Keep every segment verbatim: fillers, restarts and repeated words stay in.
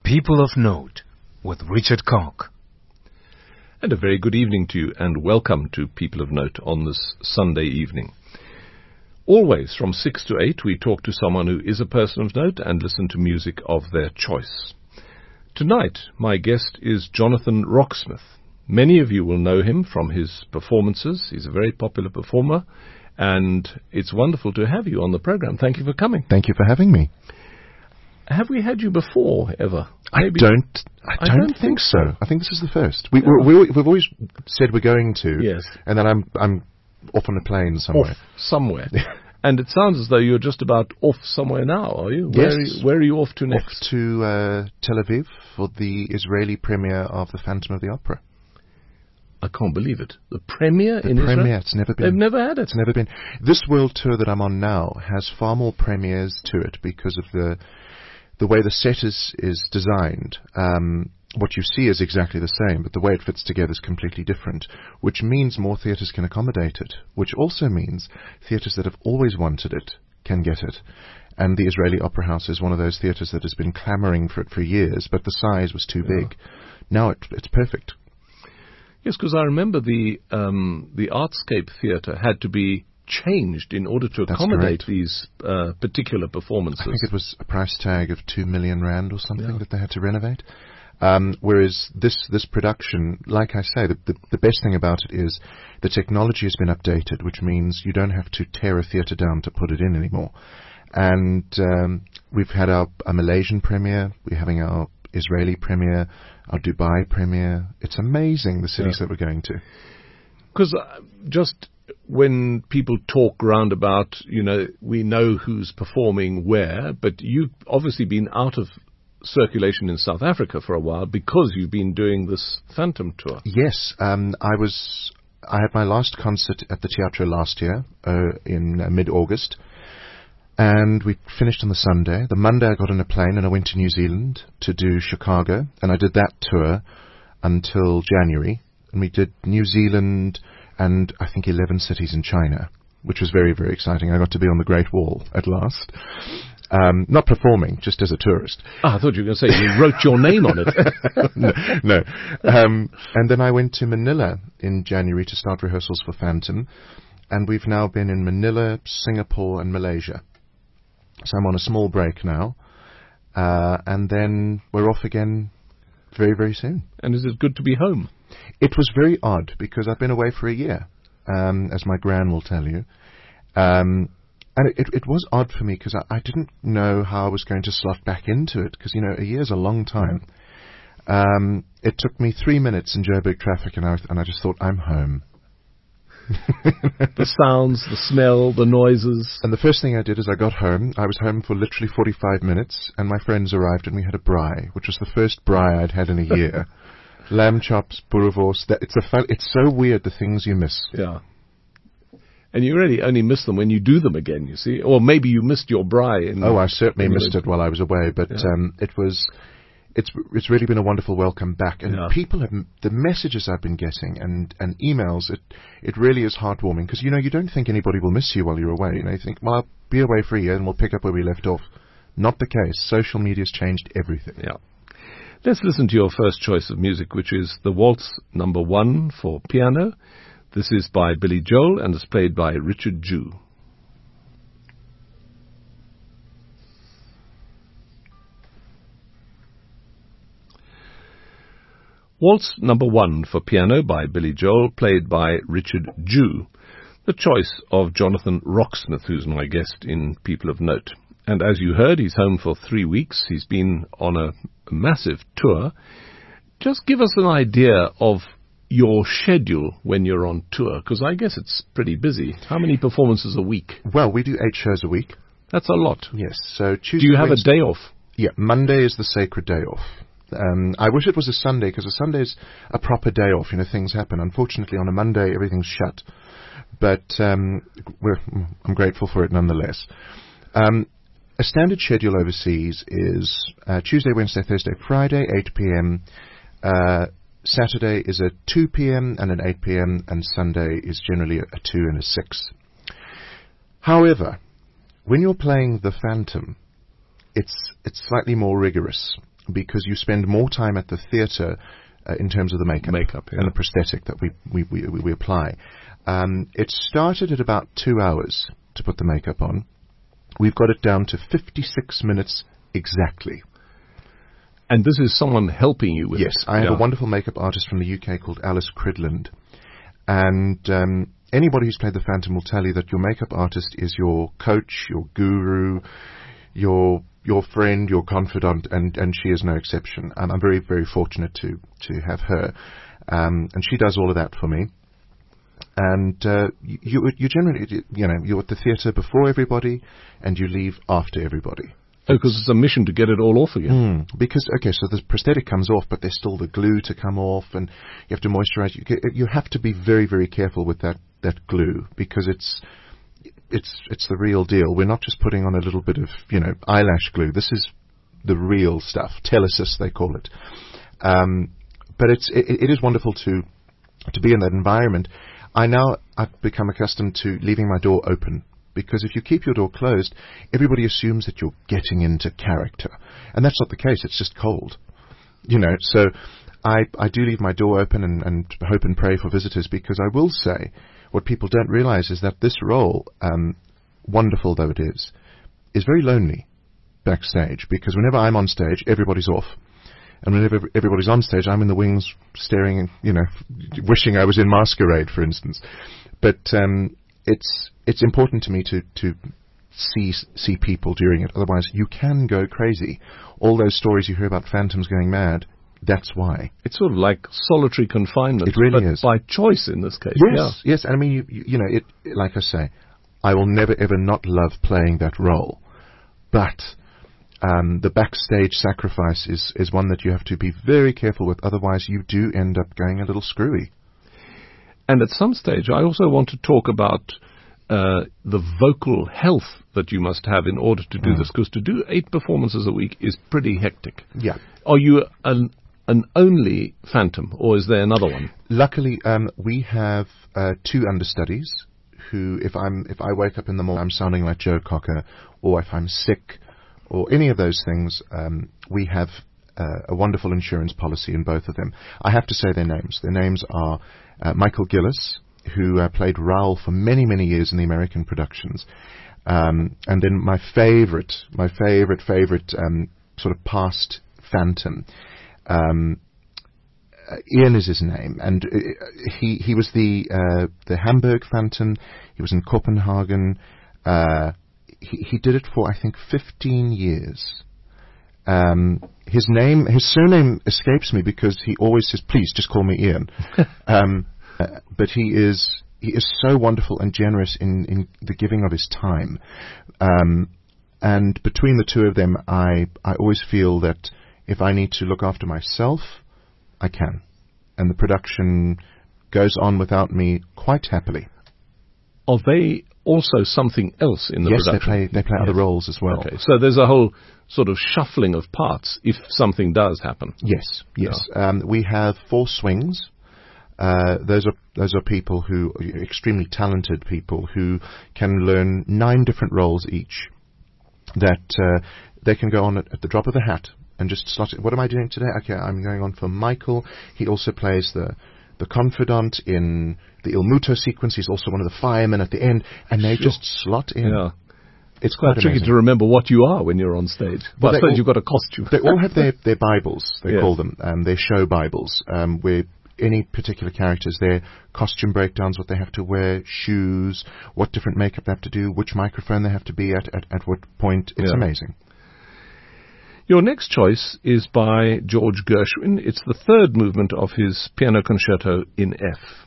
People of Note with Richard Cock. And a very good evening to you, and welcome to People of Note on this Sunday evening. Always from six to eight we talk to someone who is a person of note and listen to music of their choice. Tonight my guest is Jonathan Rocksmith. Many of you will know him from his performances. He's a very popular performer, and it's wonderful to have you on the program. Thank you for coming. Thank you for having me. Have we had you before, ever? Maybe. I don't. I don't, I don't think, think so. so. I think this is the first. We, yeah. we, we've always said we're going to. Yes. And then I'm I'm off on a plane somewhere. Off somewhere. And it sounds as though you're just about off somewhere now, are you? Where yes. Are you, where are you off to next? Off to uh, Tel Aviv for the Israeli premiere of The Phantom of the Opera. I can't believe it. The premiere the in premiere, Israel? It's never been. They've never had it. It's never been. This world tour that I'm on now has far more premieres to it because of the the way the set is, is designed. Um, what you see is exactly the same, but the way it fits together is completely different, which means more theatres can accommodate it, which also means theatres that have always wanted it can get it. And the Israeli Opera House is one of those theatres that has been clamouring for it for years, but the size was too yeah. big. Now it, it's perfect. Yes, because I remember the um, the Artscape Theatre had to be changed in order to accommodate these uh, particular performances. I think it was a price tag of two million rand or something yeah. that they had to renovate. Um, whereas this this production, like I say, the, the the best thing about it is the technology has been updated, which means you don't have to tear a theatre down to put it in anymore. And um, we've had our, our Malaysian premiere, we're having our Israeli premiere, our Dubai premiere. It's amazing the cities yeah. that we're going to. Because uh, just when people talk round about, you know, we know who's performing where, but you've obviously been out of circulation in South Africa for a while because you've been doing this Phantom tour. Yes, um, I was. I had my last concert at the Teatro last year uh, in uh, mid-August, and we finished on the Sunday. The Monday I got on a plane and I went to New Zealand to do Chicago, and I did that tour until January, and we did New Zealand and I think eleven cities in China, which was very, very exciting. I got to be on the Great Wall at last. Um, not performing, just as a tourist. Oh, I thought you were going to say you wrote your name on it. no. no. Um, and then I went to Manila in January to start rehearsals for Phantom, and we've now been in Manila, Singapore, and Malaysia. So I'm on a small break now, uh, and then we're off again very, very soon. And is it good to be home? It was very odd because I've been away for a year, um, as my gran will tell you. Um, and it, it, it was odd for me because I, I didn't know how I was going to slot back into it because, you know, a year's a long time. Um, it took me three minutes in Joburg traffic and I, and I just thought, I'm home. The sounds, the smell, the noises. And the first thing I did is I got home. I was home for literally forty-five minutes and my friends arrived and we had a braai, which was the first braai I'd had in a year. Lamb chops, boerewors. That it's a fun, it's so weird the things you miss. Yeah. And you really only miss them when you do them again, you see. Or maybe you missed your braai. In oh, I certainly missed it while I was away. But yeah. um, it was, it's it's really been a wonderful welcome back. And yeah. people have, the messages I've been getting and, and emails, it it really is heartwarming. Because, you know, you don't think anybody will miss you while you're away. You know, you think, well, I'll be away for a year and we'll pick up where we left off. Not the case. Social media's changed everything. Yeah. Let's listen to your first choice of music, which is the Waltz Number One for piano. This is by Billy Joel and is played by Richard Jew. Waltz Number One for piano by Billy Joel, played by Richard Jew. The choice of Jonathan Rocksmith, who's my guest in People of Note. And as you heard, he's home for three weeks. He's been on a massive tour. Just give us an idea of your schedule when you're on tour, because I guess it's pretty busy. How many performances a week? Well, we do eight shows a week. That's a lot. Yes. So Tuesday. Do you have Wednesday, a day off? Yeah, Monday is the sacred day off. Um, I wish it was a Sunday, because a Sunday is a proper day off. You know, things happen. Unfortunately, on a Monday, everything's shut. But um, we're, I'm grateful for it nonetheless. Um, A standard schedule overseas is uh, Tuesday, Wednesday, Thursday, Friday, eight p.m. Uh, Saturday is at two p.m. and an eight p.m. and Sunday is generally a two and a six. However, when you're playing the Phantom, it's it's slightly more rigorous. because you spend more time at the theatre uh, in terms of the makeup, Makeup, yeah. and the prosthetic that we we we, we apply. Um, it started at about two hours to put the makeup on. We've got it down to fifty-six minutes exactly. And this is someone helping you with Yes, it? I have Yeah. a wonderful makeup artist from the U K called Alice Cridland. And um, anybody who's played the Phantom will tell you that your makeup artist is your coach, your guru, your your friend, your confidant, and, and she is no exception. Um, I'm very, very fortunate to, to have her. Um, and she does all of that for me. And uh, you, you generally, you know, you're at the theatre before everybody, and you leave after everybody. Oh, because it's a mission to get it all off again. Mm, because, okay, so the prosthetic comes off, but there's still the glue to come off, and you have to moisturize. You, you have to be very, very careful with that, that glue, because it's it's it's the real deal. We're not just putting on a little bit of, you know, eyelash glue. This is the real stuff. Telesis, they call it. Um, but it's it, it is wonderful to to be in that environment. I now I've become accustomed to leaving my door open. Because if you keep your door closed, everybody assumes that you're getting into character. And that's not the case. It's just cold. You know, so I I do leave my door open and, and hope and pray for visitors, because I will say what people don't realize is that this role, um, wonderful though it is, is very lonely backstage. Because whenever I'm on stage, everybody's off. And whenever everybody's on stage, I'm in the wings staring, you know, wishing I was in Masquerade, for instance. But um, it's it's important to me to, to see see people during it. Otherwise, you can go crazy. All those stories you hear about phantoms going mad, that's why. It's sort of like solitary confinement. It really but is. by choice in this case. Yes, Yeah. yes. And I mean, you, you, you know, it, it, like I say, I will never ever not love playing that role. But um, the backstage sacrifice is, is one that you have to be very careful with. Otherwise, you do end up going a little screwy. And at some stage, I also want to talk about uh, the vocal health that you must have in order to do Mm. this, because to do eight performances a week is pretty hectic. Yeah. Are you an an only Phantom, or is there another one? Luckily, um, we have uh, two understudies who, if I'm if I wake up in the morning, I'm sounding like Joe Cocker, or if I'm sick, or any of those things, um, we have uh, a wonderful insurance policy in both of them. I have to say their names. Their names are uh, Michael Gillis, who uh, played Raoul for many, many years in the American productions. Um, and then my favorite, my favorite, favorite um, sort of past Phantom, um, uh, Ian is his name, and uh, he he was the uh, the Hamburg Phantom. He was in Copenhagen. Uh, he he did it for, I think, fifteen years. Um, his name, his surname escapes me because he always says, "Please, just call me Ian." um, uh, but he is he is so wonderful and generous in, in the giving of his time. Um, and between the two of them, I I always feel that if I need to look after myself, I can, and the production goes on without me quite happily. Are they also something else in the yes, production? they play they play Yes. other roles as well. Okay, so there's a whole sort of shuffling of parts if something does happen. Yes, yes. Um, we have four swings. Uh, those are those are people who are extremely talented people who can learn nine different roles each. That uh, they can go on at, at the drop of a hat and just slot it. What am I doing today? Okay, I'm going on for Michael. He also plays the the confidant in the Il Muto sequence. He's also one of the firemen at the end, and they Sure. just slot in. Yeah. It's Quite quite tricky amazing. to remember what you are when you're on stage. Well, Well, I they suppose all- you've got a costume. They all have their, their Bibles, they Yes. call them, um, their show Bibles, um, where any particular characters, their costume breakdowns, what they have to wear, shoes, what different makeup they have to do, which microphone they have to be at, at, at what point. It's Yeah. amazing. Your next choice is by George Gershwin. It's the third movement of his piano concerto in F.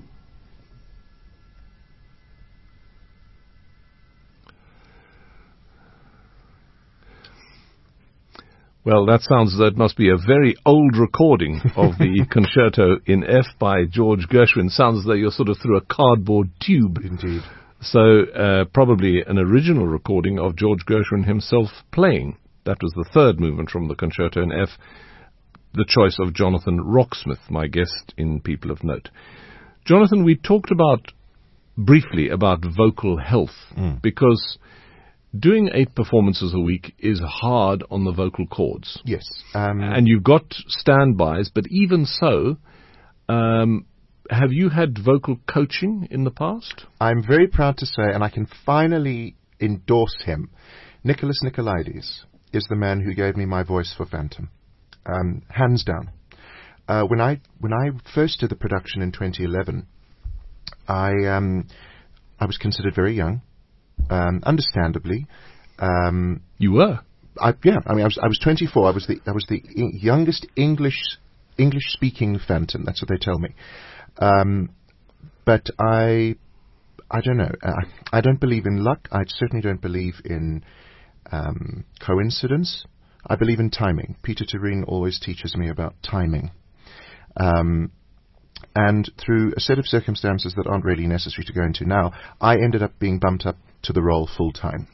Well, that sounds as though it must be a very old recording of the concerto in F by George Gershwin. Sounds as though you're sort of through a cardboard tube. Indeed. So uh, probably an original recording of George Gershwin himself playing. That was the third movement from the concerto in F, the choice of Jonathan Rocksmith, my guest in People of Note. Jonathan, we talked about briefly about vocal health Mm. because doing eight performances a week is hard on the vocal cords. Yes. Um, and you've got standbys, but even so, um, have you had vocal coaching in the past? I'm very proud to say, and I can finally endorse him, Nicholas Nicolaides is the man who gave me my voice for Phantom. Um, hands down. Uh, when I when I first did the production in twenty eleven, I um, I was considered very young, um, understandably. Um, you were, I, yeah. I mean, I was I was twenty-four. I was the I was the I- youngest English English speaking Phantom. That's what they tell me. Um, but I I don't know. I, I don't believe in luck. I certainly don't believe in um, coincidence. I believe in timing. Peter Turine always teaches me about timing. Um, and through a set of circumstances that aren't really necessary to go into now, I ended up being bumped up to the role full time.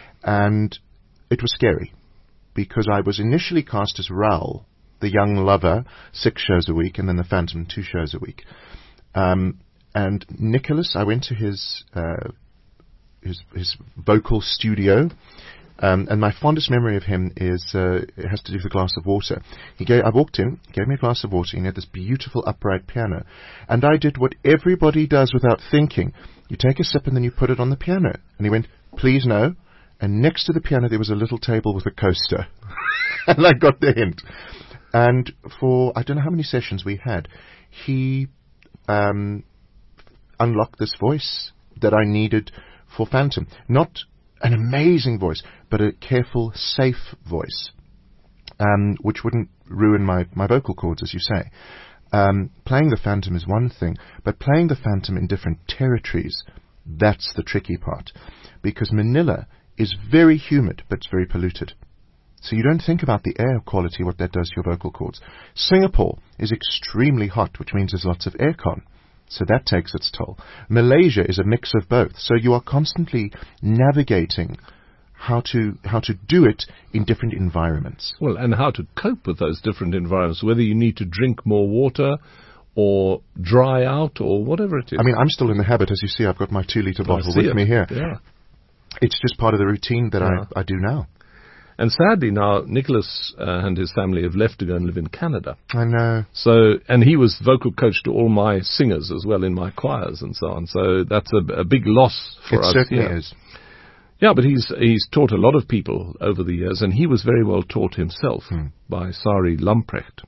And it was scary, because I was initially cast as Raoul, the young lover, six shows a week, and then the Phantom, two shows a week. Um, and Nicholas, I went to his uh, his, his vocal studio. Um, and my fondest memory of him is uh, it has to do with a glass of water. He gave, I walked in, he gave me a glass of water, and he had this beautiful upright piano. And I did what everybody does without thinking. You take a sip and then you put it on the piano. And he went, please no. And next to the piano there was a little table with a coaster. And I got the hint. And for, I don't know how many sessions we had, he um, unlocked this voice that I needed for Phantom. Not an amazing voice, but a careful, safe voice, um, which wouldn't ruin my, my vocal cords, as you say. Um, playing the Phantom is one thing, but playing the Phantom in different territories, that's the tricky part. Because Manila is very humid, but it's very polluted. So you don't think about the air quality, what that does to your vocal cords. Singapore is extremely hot, which means there's lots of aircon. So that takes its toll. Malaysia is a mix of both. So you are constantly navigating how to how to do it in different environments. Well, and how to cope with those different environments, whether you need to drink more water or dry out or whatever it is. I mean, I'm still in the habit, as you see, I've got my two-litre bottle with it. me here. Yeah. It's just part of the routine that yeah. I, I do now. And sadly now, Nicholas uh, and his family have left to go and live in Canada. I know. So, and he was vocal coach to all my singers as well in my choirs and so on. So that's a, a big loss for it us. It certainly here. is. Yeah, but he's he's taught a lot of people over the years, and he was very well taught himself hmm. by Sari Lamprecht.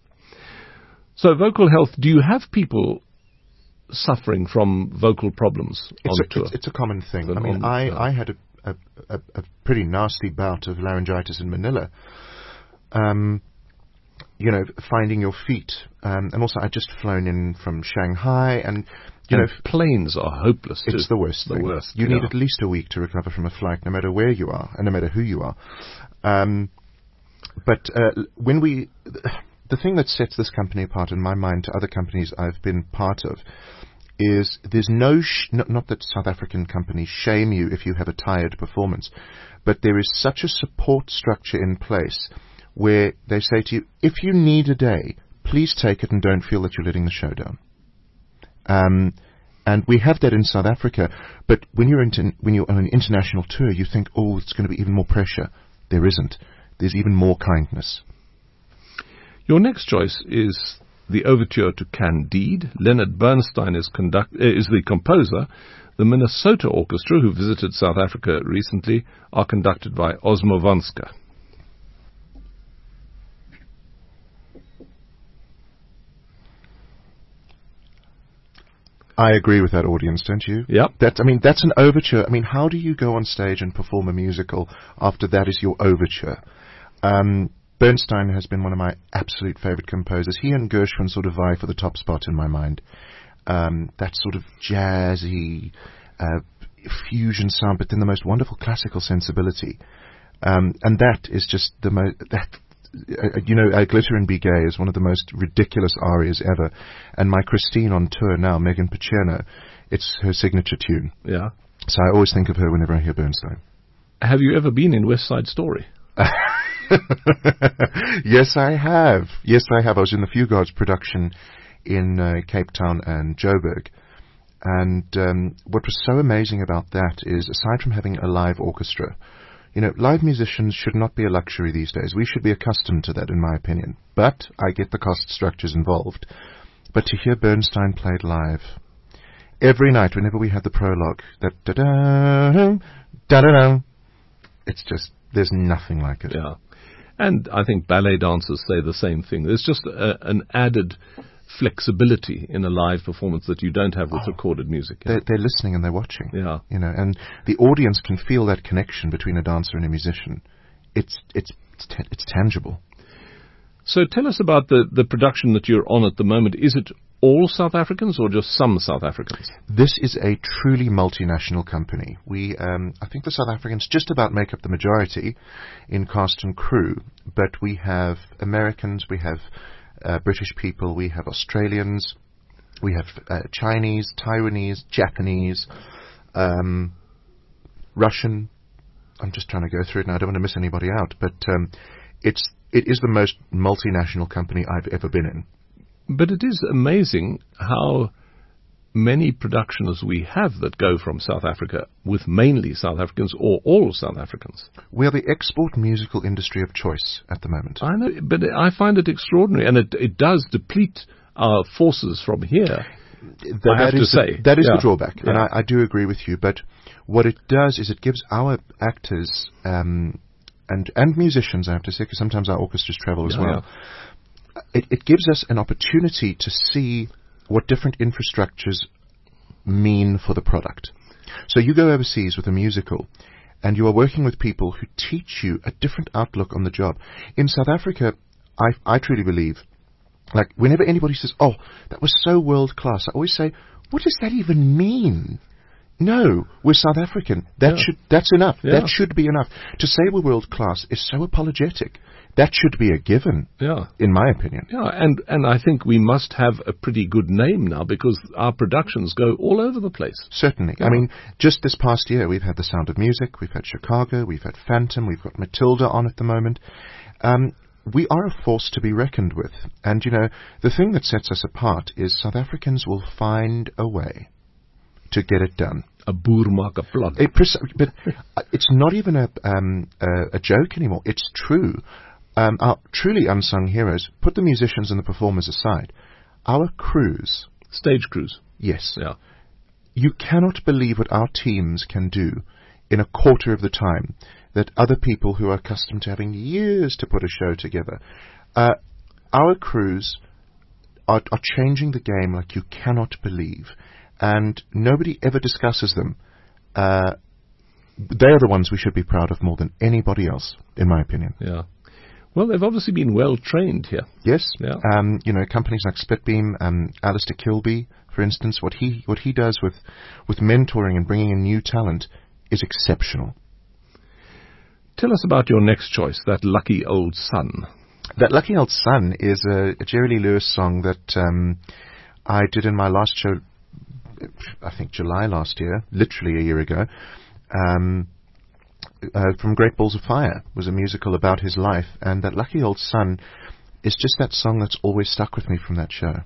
So, vocal health. Do you have people suffering from vocal problems it's on a, tour? It's, it's a common thing. Than I mean, on, I, uh, I had a A, a, a pretty nasty bout of laryngitis in Manila. Um, you know, finding your feet. Um, and also, I'd just flown in from Shanghai, and you and know, planes are hopeless. It's too. the worst the thing. worst. You yeah. need at least a week to recover from a flight, no matter where you are, and no matter who you are. Um, but uh, when we, the thing that sets this company apart, in my mind, to other companies I've been part of, is there's no, sh- not, not that South African companies shame you if you have a tired performance, but there is such a support structure in place where they say to you, if you need a day, please take it and don't feel that you're letting the show down. Um, and we have that in South Africa, but when you're, inter- when you're on an international tour, you think, oh, it's going to be even more pressure. There isn't. There's even more kindness. Your next choice is the overture to Candide. Leonard Bernstein is, conduct- uh, is the composer. The Minnesota Orchestra, who visited South Africa recently, are conducted by Osmo Vanska. I agree with that audience, don't you? Yep. That, I mean, that's an overture. I mean, how do you go on stage and perform a musical after that is your overture? Um... Bernstein has been one of my absolute favorite composers. He and Gershwin sort of vie for the top spot in my mind. Um, that sort of jazzy uh, fusion sound, but then the most wonderful classical sensibility. Um, and that is just the most, that, uh, you know, uh, Glitter and Be Gay is one of the most ridiculous arias ever. And my Christine on tour now, Megan Pacherno, it's her signature tune. Yeah. So I always think of her whenever I hear Bernstein. Have you ever been in West Side Story? Yes, I have. Yes, I have. I was in the Fugard's production in uh, Cape Town and Joburg. And um, what was so amazing about that is, aside from having a live orchestra, You know, live musicians should not be a luxury these days. We should be accustomed to that, in my opinion. But I get the cost structures involved. But to hear Bernstein played live, every night, whenever we had the prologue, that da-da, da-da-da, it's just, there's nothing like it. Yeah. And I think ballet dancers say the same thing. There's just a, an added flexibility in a live performance that you don't have with oh, recorded music. They're, they're listening and they're watching. Yeah. You know, and the audience can feel that connection between a dancer and a musician. It's it's it's, ta- it's tangible. So tell us about the, the production that you're on at the moment. Is it all South Africans or just some South Africans? This is a truly multinational company. We, um, I think the South Africans just about make up the majority in cast and crew, but we have Americans, we have uh, British people, we have Australians, we have uh, Chinese, Taiwanese, Japanese, um, Russian. I'm just trying to go through it now. I don't want to miss anybody out, but um, it's it is the most multinational company I've ever been in. But it is amazing how many productions we have that go from South Africa with mainly South Africans or all South Africans. We are the export musical industry of choice at the moment. I know, but I find it extraordinary, and it, it does deplete our forces from here. That, I have that to is say. The, that is yeah. the drawback, yeah. and I, I do agree with you, but what it does is it gives our actors um, and, and musicians, I have to say, because sometimes our orchestras travel as yeah, well, yeah. It, it gives us an opportunity to see what different infrastructures mean for the product. So you go overseas with a musical, and you are working with people who teach you a different outlook on the job. In South Africa, I, I truly believe, like, whenever anybody says, oh, that was so world-class, I always say, what does that even mean? No, we're South African. That yeah. should that's enough. Yeah. That should be enough. To say we're world-class is so apologetic. That should be a given, yeah. in my opinion. Yeah, and, and I think we must have a pretty good name now because our productions go all over the place. Certainly. Yeah. I mean, just this past year, we've had The Sound of Music, we've had Chicago, we've had Phantom, we've got Matilda on at the moment. Um, we are a force to be reckoned with. And, you know, the thing that sets us apart is South Africans will find a way to get it done. A boer maak 'n plan. It, but it's not even a, um, a, a joke anymore. It's true. Um, our truly unsung heroes, put the musicians and the performers aside, our crews. Stage crews. Yes. Yeah. You cannot believe what our teams can do in a quarter of the time that other people who are accustomed to having years to put a show together. Uh, our crews are, are changing the game like you cannot believe, and nobody ever discusses them. Uh, they are the ones we should be proud of more than anybody else, in my opinion. Yeah. Well, they've obviously been well trained here. Yes. Yeah. Um, you know, companies like Splitbeam, um, Alistair Kilby, for instance, what he what he does with, with mentoring and bringing in new talent is exceptional. Tell us about your next choice, That Lucky Old Sun. That Lucky Old Sun is a, a Jerry Lee Lewis song that um, I did in my last show, I think July last year, literally a year ago. Um, Uh, from Great Balls of Fire was a musical about his life, and That Lucky Old Sun is just that song that's always stuck with me from that show.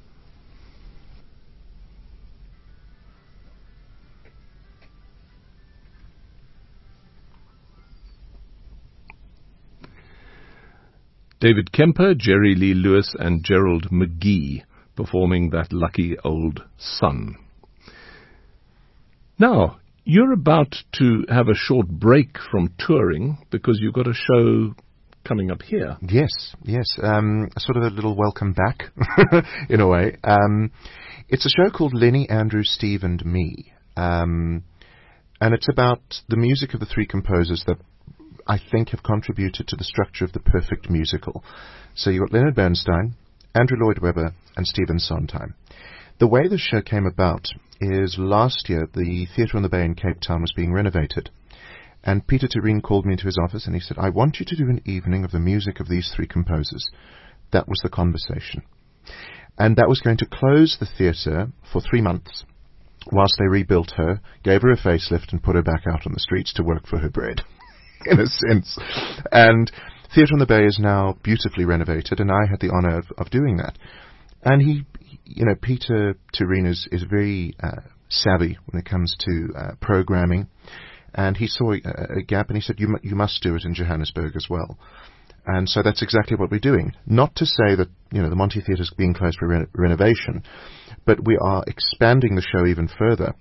David Kemper, Jerry Lee Lewis, and Gerald McGee performing That Lucky Old Sun. Now, you're about to have a short break from touring because you've got a show coming up here. Yes, yes. Um, sort of a little welcome back, in a way. Um, it's a show called Lenny, Andrew, Steve, and Me. Um, and it's about the music of the three composers that I think have contributed to the structure of the perfect musical. So you've got Leonard Bernstein, Andrew Lloyd Webber, and Stephen Sondheim. The way the show came about is last year the Theatre on the Bay in Cape Town was being renovated. And Peter Tureen called me into his office and he said, I want you to do an evening of the music of these three composers. That was the conversation. And that was going to close the theatre for three months whilst they rebuilt her, gave her a facelift and put her back out on the streets to work for her bread, in a sense. And Theatre on the Bay is now beautifully renovated, and I had the honour of, of doing that. And he, you know, Peter Tureen is, is very uh, savvy when it comes to uh, programming. And he saw a, a gap, and he said, you, mu- you must do it in Johannesburg as well. And so that's exactly what we're doing. Not to say that, you know, the Monty Theatre is being closed for re- renovation, but we are expanding the show even further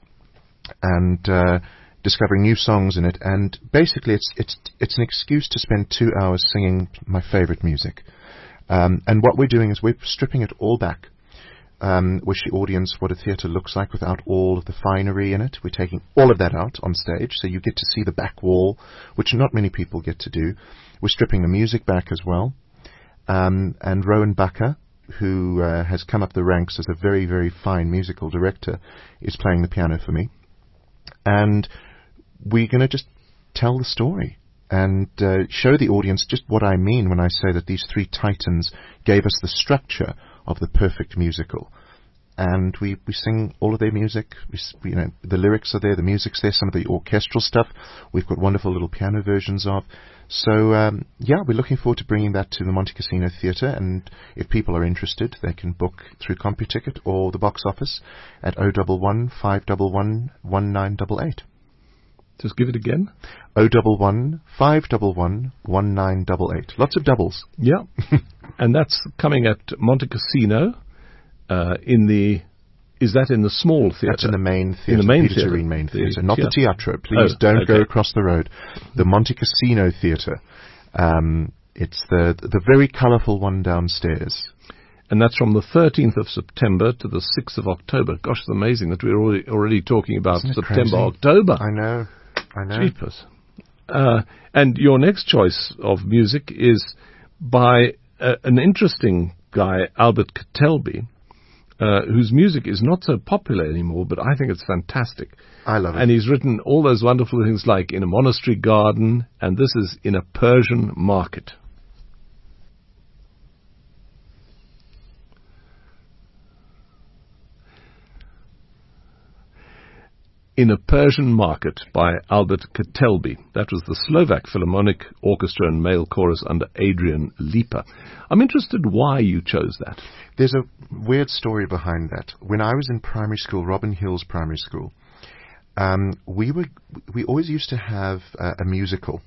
and uh, discovering new songs in it. And basically, it's it's it's an excuse to spend two hours singing my favorite music. Um, and what we're doing is we're stripping it all back. Um, wish the audience what a theatre looks like without all of the finery in it. We're taking all of that out on stage, so you get to see the back wall, which not many people get to do. We're stripping the music back as well. Um, and Rowan Bucker, who uh, has come up the ranks as a very, very fine musical director, is playing the piano for me. And we're going to just tell the story and uh, show the audience just what I mean when I say that these three titans gave us the structure of the perfect musical. And we, we sing all of their music. We, you know, the lyrics are there, the music's there, some of the orchestral stuff we've got wonderful little piano versions of. So, um, yeah, we're looking forward to bringing that to the Monte Cassino Theatre, and if people are interested, they can book through CompuTicket or the box office at oh one one, five one one, one nine eight eight. Just give it again. oh one one, five one one, one nine eight eight. Lots of doubles. Yeah. And that's coming at Monte Cassino uh, in the... Is that in the small theatre? That's in the main theatre. In the main Peter theatre. Terrene main The theatre, not the theatre. Teatro. Please Oh, don't okay. go across the road. The Monte Cassino Theatre. Um, it's the the very colourful one downstairs. And that's from the thirteenth of September to the sixth of October. Gosh, it's amazing that we're already, already talking about Isn't it September, crazy? October. I know. I know. Jeepers. Uh, and your next choice of music is by uh, an interesting guy, Albert Kitelby, uh, whose music is not so popular anymore, but I think it's fantastic. I love it. And he's written all those wonderful things like In a Monastery Garden, and this is In a Persian Market. In a Persian Market by Albert Kitelby. That was the Slovak Philharmonic Orchestra and Male Chorus under Adrian Lipa. I'm interested why you chose that. There's a weird story behind that. When I was in primary school, Robin Hills Primary School, um, we were we always used to have uh, a musical.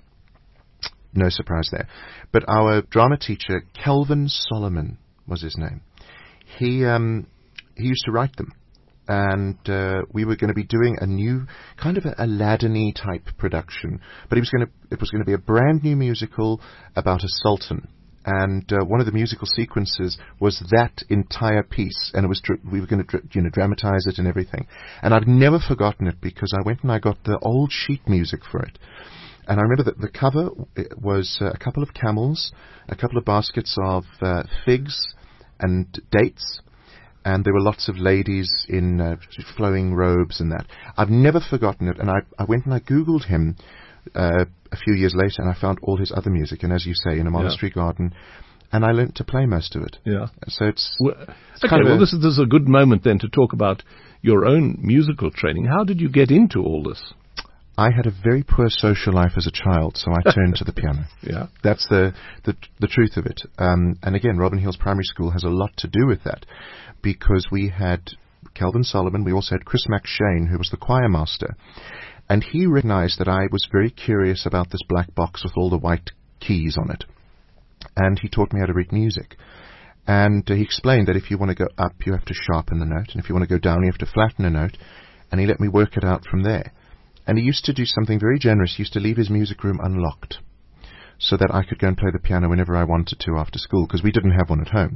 No surprise there. But our drama teacher, Kelvin Solomon was his name. He um, he used to write them. And uh, we were going to be doing a new kind of a Aladdin-y type production, but it was going to it was going to be a brand new musical about a sultan. And uh, one of the musical sequences was that entire piece, and it was dr- we were going to dr- you know dramatize it and everything. And I've never forgotten it because I went and I got the old sheet music for it. And I remember that the cover was uh, a couple of camels, a couple of baskets of uh, figs and dates. And there were lots of ladies in uh, flowing robes and that. I've never forgotten it, and I, I went and I Googled him uh, a few years later, and I found all his other music, and as you say, In a Monastery yeah. Garden, and I learnt to play most of it. Yeah. So it's, well, it's okay, kind of well, a, this is, this is a good moment then to talk about your own musical training. How did you get into all this? I had a very poor social life as a child, so I turned to the piano. Yeah. That's the, the, the truth of it. Um, and again, Robin Hills Primary School has a lot to do with that, because we had Kelvin Solomon, we also had Chris McShane, who was the choir master, and he recognized that I was very curious about this black box with all the white keys on it. And he taught me how to read music. And uh, he explained that if you want to go up, you have to sharpen the note, and if you want to go down, you have to flatten a note, and he let me work it out from there. And he used to do something very generous. He used to leave his music room unlocked so that I could go and play the piano whenever I wanted to after school, because we didn't have one at home.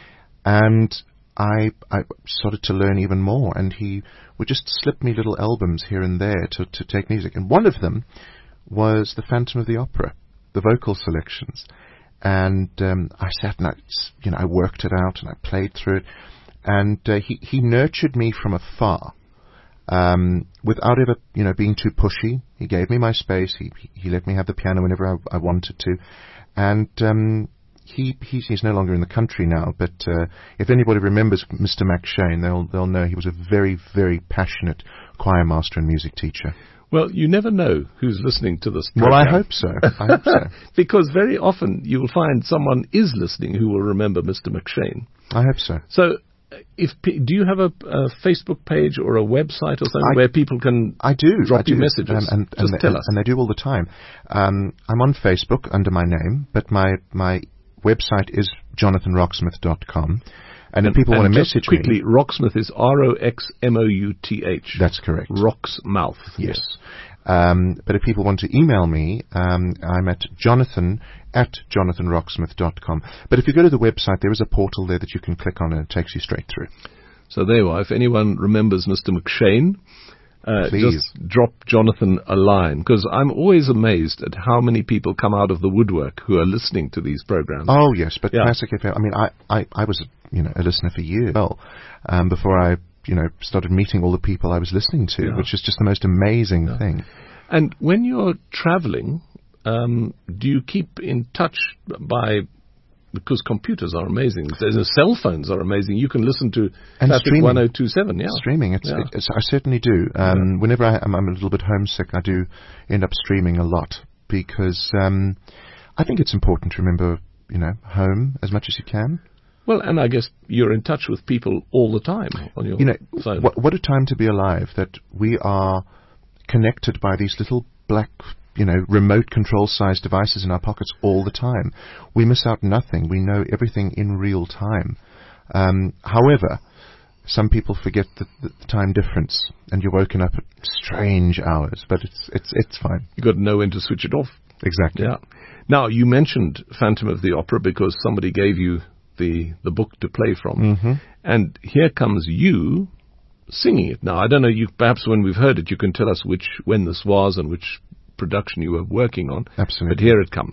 And I, I started to learn even more, and he would just slip me little albums here and there to, to take music. And one of them was The Phantom of the Opera, the vocal selections. And um, I sat and I, you know, I worked it out and I played through it. And uh, he, he nurtured me from afar. Um, without ever, you know, being too pushy. He gave me my space. He he let me have the piano whenever I, I wanted to, and um, he he's, he's no longer in the country now. But uh, if anybody remembers Mister McShane, they'll they'll know he was a very very passionate choir master and music teacher. Well, you never know who's listening to this program. Well, I hope so. I hope so. Because very often you will find someone is listening who will remember Mister McShane. I hope so. So, if pe- do you have a, a Facebook page or a website or something I, where people can I do drop I do. you messages? Um, and, Just and, tell and, us. And they do all the time. Um, I'm on Facebook under my name, but my my website is jonathan rocksmith dot com. And, and if people and want to just message quickly, me... Rocksmith is R O X M O U T H. That's correct. Rock's mouth. Yes. yes. Um, but if people want to email me, um, I'm at jonathan at jonathan rocksmith dot com. But if you go to the website, there is a portal there that you can click on and it takes you straight through. So there you are. If anyone remembers Mister McShane, uh, Please. just drop Jonathan a line, because I'm always amazed at how many people come out of the woodwork who are listening to these programs. Oh, yes, but Yeah. Classic F M, I mean, I, I, I was, you know, a listener for years well, um, before I, you know, started meeting all the people I was listening to, Yeah. which is just the most amazing Yeah. thing. And when you're traveling, um, do you keep in touch by... Because computers are amazing. The cell phones are amazing. You can listen to And Classic streaming. one oh two seven, yeah. Streaming, it's, Yeah. it, it's, I certainly do. Um, Whenever I, I'm, I'm a little bit homesick, I do end up streaming a lot because um, I think it's important to remember, you know, home as much as you can. Well, and I guess you're in touch with people all the time on your You know, phone. what, what a time to be alive, that we are connected by these little black, you know, remote control-sized devices in our pockets all the time. We miss out nothing. We know everything in real time. Um, however, some people forget the, the, the time difference, and you're woken up at strange hours, but it's it's it's fine. You've got to know when to switch it off. Exactly. Yeah. Now, you mentioned Phantom of the Opera because somebody gave you the, the book to play from. Mm-hmm. And here comes you singing it. Now, I don't know, you perhaps when we've heard it, you can tell us which when this was and which production you were working on. Absolutely. But here it comes.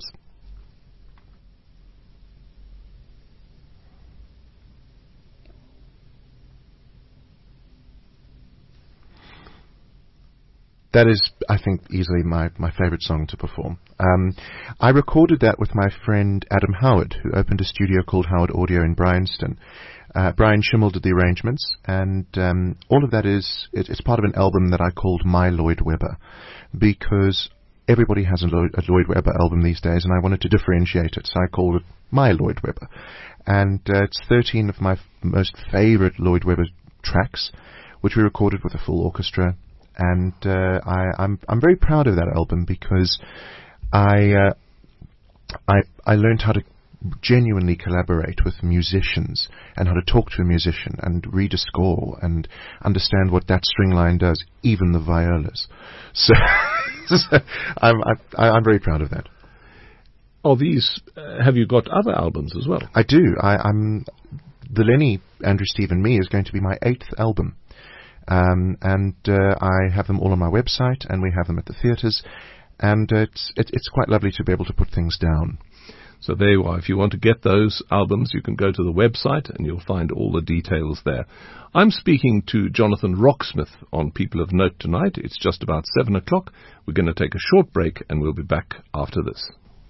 That is, I think, easily my, my favorite song to perform. Um, I recorded that with my friend Adam Howard, who opened a studio called Howard Audio in Bryanston. Uh, Brian Schimmel did the arrangements, and um, all of that is, it, it's part of an album that I called My Lloyd Webber, because everybody has a Lloyd, a Lloyd Webber album these days, and I wanted to differentiate it, so I called it My Lloyd Webber. And uh, it's thirteen of my f- most favorite Lloyd Webber tracks, which we recorded with a full orchestra. And uh, I, I'm I'm very proud of that album because I uh, I I learned how to genuinely collaborate with musicians and how to talk to a musician and read a score and understand what that string line does, even the violas. So, so I'm I, I'm very proud of that. Are these? Uh, have you got other albums as well? I do. I, I'm the Lenny Andrew Steve and Me is going to be my eighth album. Um, and uh, I have them all on my website, and we have them at the theatres, and uh, it's it, it's quite lovely to be able to put things down. So there you are. If you want to get those albums, you can go to the website, and you'll find all the details there. I'm speaking to Jonathan Rocksmith on People of Note tonight. It's just about seven o'clock. We're going to take a short break, and we'll be back after this.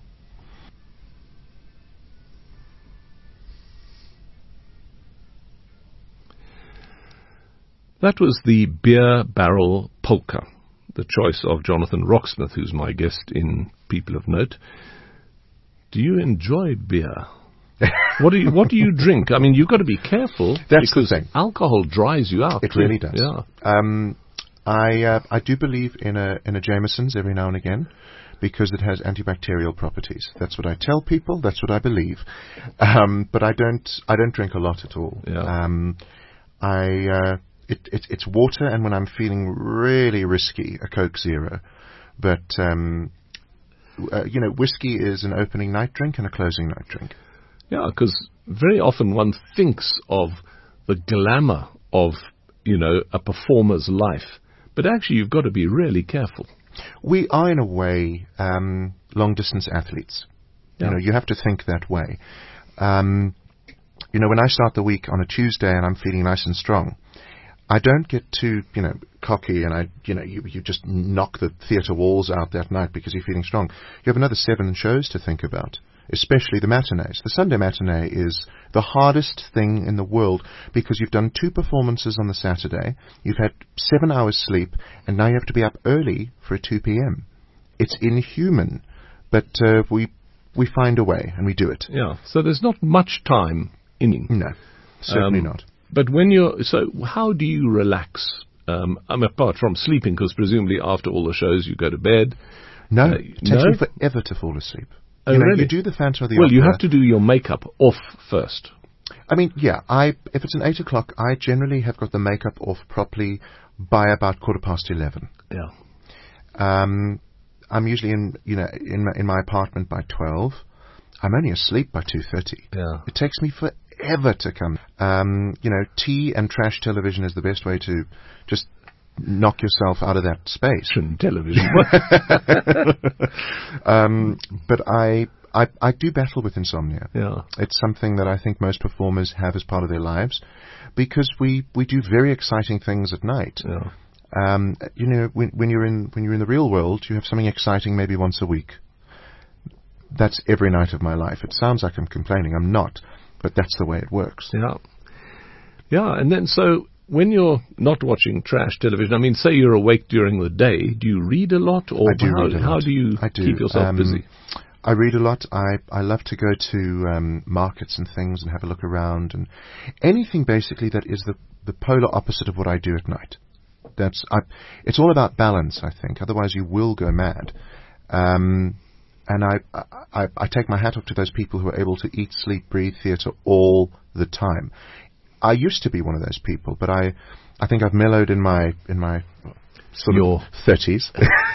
That was the Beer Barrel Polka, the choice of Jonathan Rocksmith, who's my guest in People of Note. Do you enjoy beer? What do you What do you drink? I mean, you've got to be careful. That's because the thing. Alcohol dries you out. It too. really does. Yeah. Um, I uh, I do believe in a in a Jameson's every now and again, because it has antibacterial properties. That's what I tell people. That's what I believe. Um, but I don't I don't drink a lot at all. Yeah. Um, I. Uh, It, it, it's water, and when I'm feeling really risky, a Coke Zero. But, um, uh, you know, whiskey is an opening night drink and a closing night drink. Yeah, because very often one thinks of the glamour of, you know, a performer's life. But actually, you've got to be really careful. We are, in a way, um, long-distance athletes. Yeah. You know, you have to think that way. Um, you know, when I start the week on a Tuesday and I'm feeling nice and strong, I don't get too, you know, cocky and I, you know, you, you just knock the theatre walls out that night because you're feeling strong. You have another seven shows to think about, especially the matinees. The Sunday matinee is the hardest thing in the world because you've done two performances on the Saturday, you've had seven hours sleep, and now you have to be up early for a two p.m. It's inhuman, but uh, we we find a way and we do it. Yeah, so there's not much time in. No, certainly Um, not. But when you're, so how do you relax? Um, I mean, apart from sleeping, because presumably after all the shows you go to bed. No, Uh, it takes no? me forever to fall asleep. Oh, you know, really? you do the Phantom of the Well, you Opera. have to do your makeup off first. I mean, yeah, I if it's an eight o'clock, I generally have got the makeup off properly by about quarter past eleven. Yeah. Um, I'm usually in, you know, in my, in my apartment by twelve. I'm only asleep by two thirty. Yeah. It takes me forever to come. Um, you know, tea and trash television is the best way to just knock yourself out of that space. Shouldn't television. um, but I, I, I do battle with insomnia. Yeah. It's something that I think most performers have as part of their lives, because we, we do very exciting things at night. Yeah. Um, you know, when, when you're in when you're in the real world, you have something exciting maybe once a week. That's every night of my life. It sounds like I'm complaining. I'm not, but that's the way it works. Yeah. Yeah, and then so when you're not watching trash television, I mean, say you're awake during the day, do you read a lot, or I do how, read a lot. how do you I do. keep yourself Um, busy? I read a lot. I, I love to go to um, markets and things and have a look around, and anything basically that is the, the polar opposite of what I do at night. That's I, it's all about balance, I think. Otherwise, you will go mad. Um, and I, I I take my hat off to those people who are able to eat, sleep, breathe theatre all the time. I used to be one of those people, but I I think I've mellowed in my in my sort Your of thirties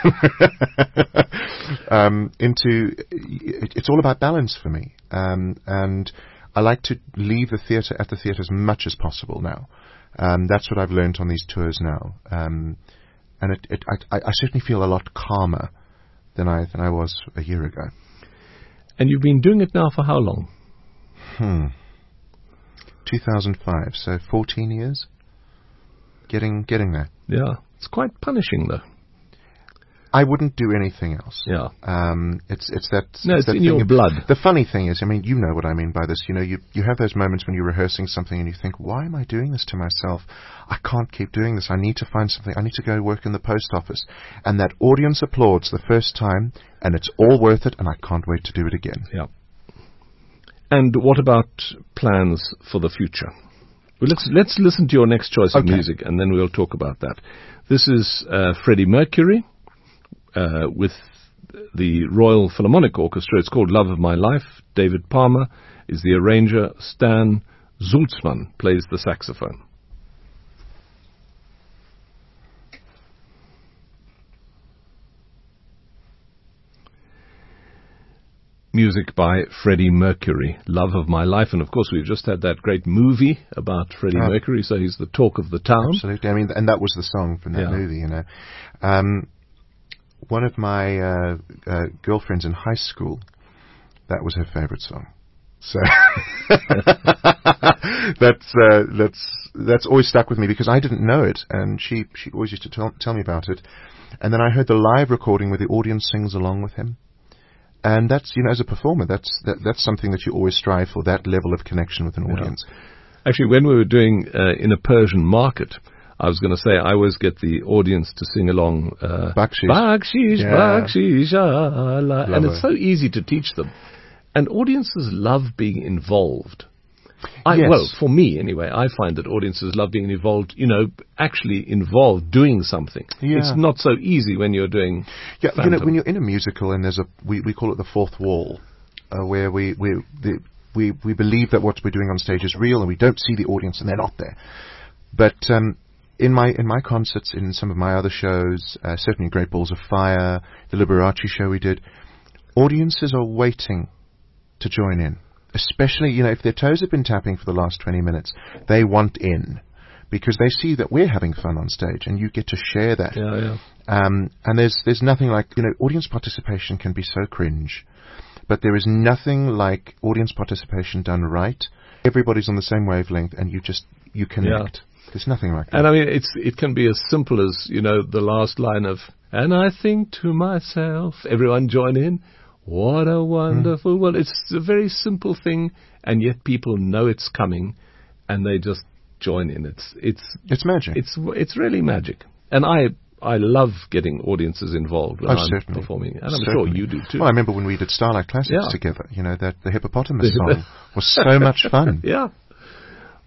um, into it, it's all about balance for me, um, and I like to leave the theatre at the theatre as much as possible now. Um, that's what I've learned on these tours now, um, and it, it, I, I certainly feel a lot calmer than I than I was a year ago. And you've been doing it now for how long? Hmm. two thousand five, so fourteen years. Getting getting there. Yeah, it's quite punishing though. I wouldn't do anything else. Yeah. Um, it's it's that. No, it's that in thing your of- blood. The funny thing is, I mean, you know what I mean by this. You know, you you have those moments when you're rehearsing something and you think, why am I doing this to myself? I can't keep doing this. I need to find something. I need to go work in the post office. And that audience applauds the first time, and it's all worth it, and I can't wait to do it again. Yeah. And what about plans for the future? Well, let's let's listen to your next choice of Okay. music, and then we'll talk about that. This is uh, Freddie Mercury uh, with the Royal Philharmonic Orchestra. It's called Love of My Life. David Palmer is the arranger. Stan Zulzmann plays the saxophone. Music by Freddie Mercury, Love of My Life. And of course, we've just had that great movie about Freddie Ah. Mercury, so he's the talk of the town. Absolutely. I mean, and that was the song from that Yeah. movie, you know. Um, one of my uh, uh, girlfriends in high school, that was her favorite song. So that's uh, that's that's always stuck with me because I didn't know it, and she she always used to tell tell me about it. And then I heard the live recording where the audience sings along with him. And that's, you know, as a performer, that's that, that's something that you always strive for, that level of connection with an Yeah. audience. Actually, when we were doing uh, in a Persian market, I was going to say I always get the audience to sing along. Uh, Bakshish. Bakshish, Yeah. bakshish, Allah. And Love it's it. so easy to teach them. And audiences love being involved. I, Yes. Well, for me anyway, I find that audiences love being involved, you know, actually involved doing something. Yeah. It's not so easy when you're doing Yeah, you know, Phantom. when you're in a musical and there's a, we, we call it the fourth wall, uh, where we, we, the, we, we believe that what we're doing on stage is real and we don't see the audience and they're not there. But, um, in my, in my concerts, in some of my other shows, uh, certainly Great Balls of Fire, the Liberace show we did, audiences are waiting to join in. Especially, you know, if their toes have been tapping for the last twenty minutes, they want in. Because they see that we're having fun on stage and you get to share that. Yeah, yeah. Um, and there's there's nothing like, you know, audience participation can be so cringe, but there is nothing like audience participation done right. Everybody's on the same wavelength, and you just you connect. There's nothing like that. And I mean, it's it can be as simple as, you know, the last line of, and I think to myself, everyone join in, what a wonderful world. It's a very simple thing, and yet people know it's coming, and they just join in. It's it's It's magic. it's it's really magic. And I I love getting audiences involved when Oh, I'm certainly. performing, and I'm Certainly. sure you do too. Well, I remember when we did Starlight Classics Yeah. together. You know, that the hippopotamus song was so much fun. Yeah.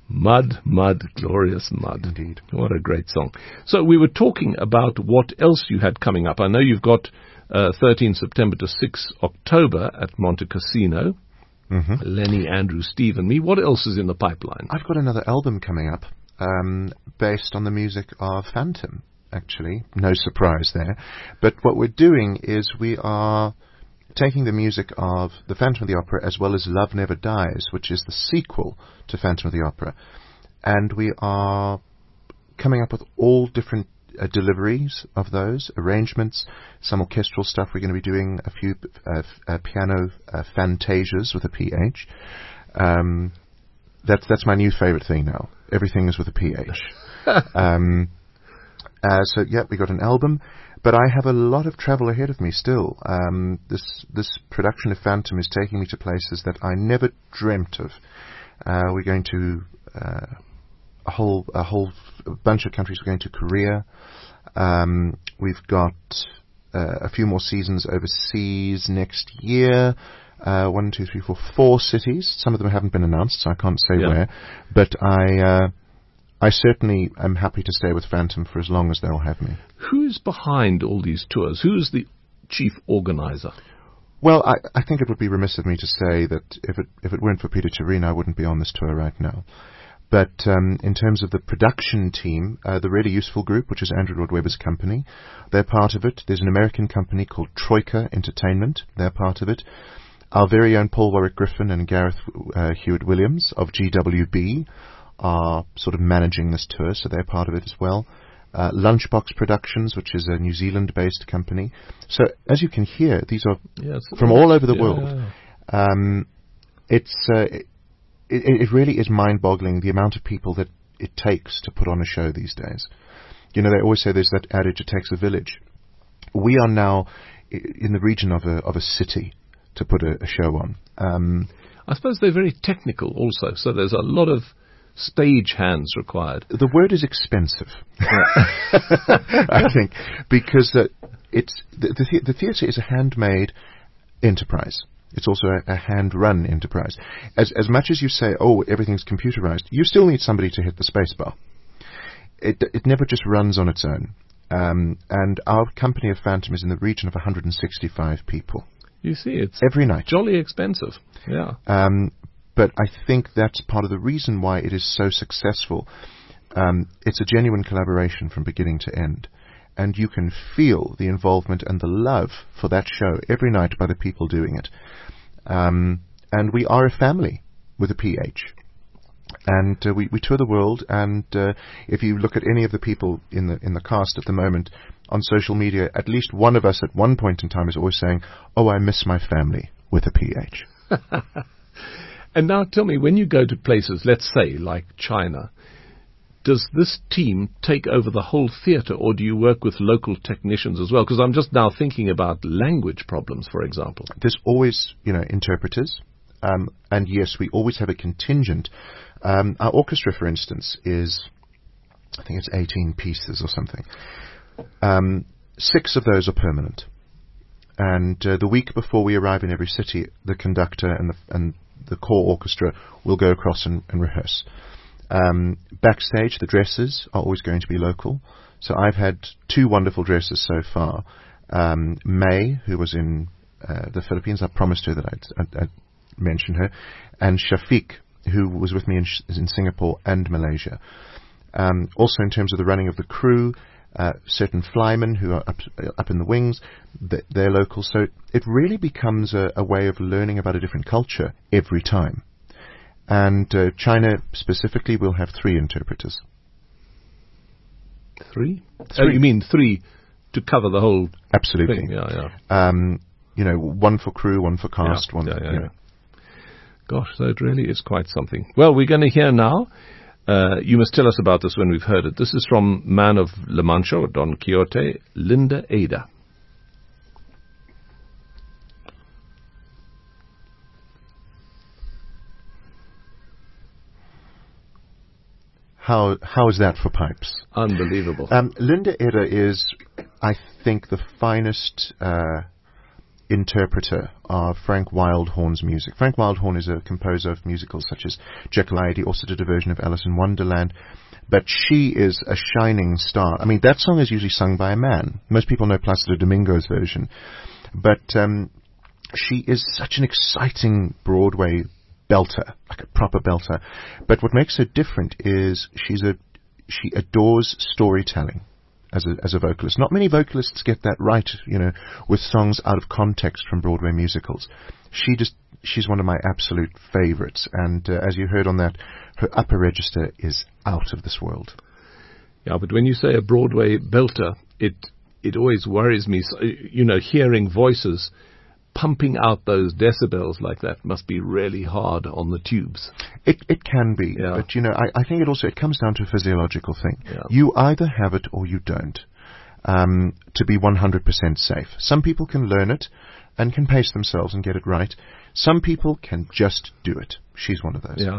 Mud, Mud, Glorious Mud. Indeed. What a great song. So we were talking about what else you had coming up. I know you've got uh, thirteenth September to sixth October at Monte Cassino. Mm-hmm. Lenny, Andrew, Steve and me. What else is in the pipeline? I've got another album coming up um, based on the music of Phantom, actually. No surprise there. But what we're doing is we are taking the music of The Phantom of the Opera as well as Love Never Dies, which is the sequel to Phantom of the Opera. And we are coming up with all different uh, deliveries of those, arrangements, some orchestral stuff. We're going to be doing a few uh, f- uh, piano uh, fantasias with a P H. Um, that's, that's my new favorite thing now. Everything is with a P H. um, uh, so, yeah, we got an album. But I have a lot of travel ahead of me still. Um, this this production of Phantom is taking me to places that I never dreamt of. Uh, we're going to uh, a whole a whole f- bunch of countries. We're going to Korea. Um, we've got uh, a few more seasons overseas next year. Uh, one, two, three, four, four cities. Some of them haven't been announced, so I can't say yeah. where. But I. Uh, I certainly am happy to stay with Phantom for as long as they'll have me. Who's behind all these tours? Who's the chief organizer? Well, I, I think it would be remiss of me to say that if it if it weren't for Peter Cherena, I wouldn't be on this tour right now. But um, in terms of the production team, uh, the Really Useful Group, which is Andrew Lloyd Webber's company, they're part of it. There's an American company called Troika Entertainment. They're part of it. Our very own Paul Warwick Griffin and Gareth uh, Hewitt-Williams of G W B are sort of managing this tour, so they're part of it as well. Uh, Lunchbox Productions, which is a New Zealand-based company. So, as you can hear, these are yes, from all over the yeah. world. Um, it's uh, it, it really is mind-boggling the amount of people that it takes to put on a show these days. You know, they always say there's that adage, it takes a village. We are now in the region of a of a city to put a, a show on. Um, I suppose they're very technical also, so there's a lot of stage hands required. The word is expensive, I think, because uh, it's the, the, the theatre is a handmade enterprise. It's also a, a hand-run enterprise. As as much as you say, oh, everything's computerized, you still need somebody to hit the spacebar. It it never just runs on its own. Um, and our company of Phantom is in the region of one hundred sixty-five people. You see, it's every night. Jolly expensive. Yeah. Um, But I think that's part of the reason why it is so successful. Um, it's a genuine collaboration from beginning to end. And you can feel the involvement and the love for that show every night by the people doing it. Um, and we are a family with a P H. And uh, we, we tour the world, and uh, if you look at any of the people in the in the cast at the moment on social media, at least one of us at one point in time is always saying, oh, I miss my family with a P H. And now tell me, when you go to places, let's say, like China, does this team take over the whole theatre, or do you work with local technicians as well? Because I'm just now thinking about language problems, for example. There's always, you know, interpreters. Um, and yes, we always have a contingent. Um, our orchestra, for instance, is, I think it's eighteen pieces or something. Um, six of those are permanent. And uh, the week before we arrive in every city, the conductor and the and the core orchestra will go across and, and rehearse. Um, backstage, the dressers are always going to be local. So I've had two wonderful dressers so far. Um, May, who was in uh, the Philippines, I promised her that I'd, I'd, I'd mention her, and Shafiq, who was with me in, in Singapore and Malaysia. Um, also, in terms of the running of the crew, uh, certain flymen who are up, up in the wings, they're local. So it really becomes a, a way of learning about a different culture every time. And uh, China specifically will have three interpreters. Three? Three. Oh, you mean three to cover the whole Absolutely. thing? Yeah, yeah. Um, you know, one for crew, one for cast, yeah, one yeah, for... Yeah, You yeah. know. Gosh, so it really is quite something. Well, we're going to hear now. Uh, you must tell us about this when we've heard it. This is from Man of La Mancha, or Don Quixote, Linda Ada. How how is that for pipes? Unbelievable. Um, Linda Eder is, I think, the finest uh, interpreter of Frank Wildhorn's music. Frank Wildhorn is a composer of musicals such as Jekyll and Hyde. He also did a version of Alice in Wonderland. But she is a shining star. I mean, that song is usually sung by a man. Most people know Placido Domingo's version. But um, she is such an exciting Broadway belter, like a proper belter. But what makes her different is she's a she adores storytelling as a as a vocalist. Not many vocalists get that right, you know, with songs out of context from Broadway musicals. She just she's one of my absolute favorites. And uh, as you heard on that, her upper register is out of this world. Yeah, but when you say a Broadway belter, it it always worries me. So, you know, hearing voices pumping out those decibels like that must be really hard on the tubes. It it can be, yeah. But you know, I, I think it also it comes down to a physiological thing. Yeah. You either have it or you don't. Um, to be one hundred percent safe. Some people can learn it and can pace themselves and get it right. Some people can just do it. She's one of those. Yeah.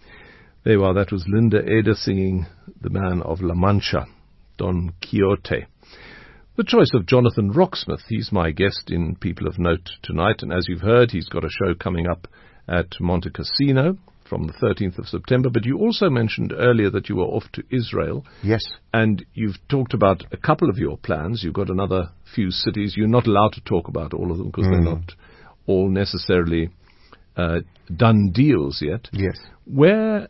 There you are. That was Linda Eder singing The Man of La Mancha, Don Quixote. The choice of Jonathan Rocksmith. He's my guest in People of Note tonight, and as you've heard, he's got a show coming up at Monte Cassino from the thirteenth of September. But you also mentioned earlier that you were off to Israel. Yes. And you've talked about a couple of your plans. You've got another few cities. You're not allowed to talk about all of them because mm. they're not all necessarily uh, done deals yet. Yes. Where...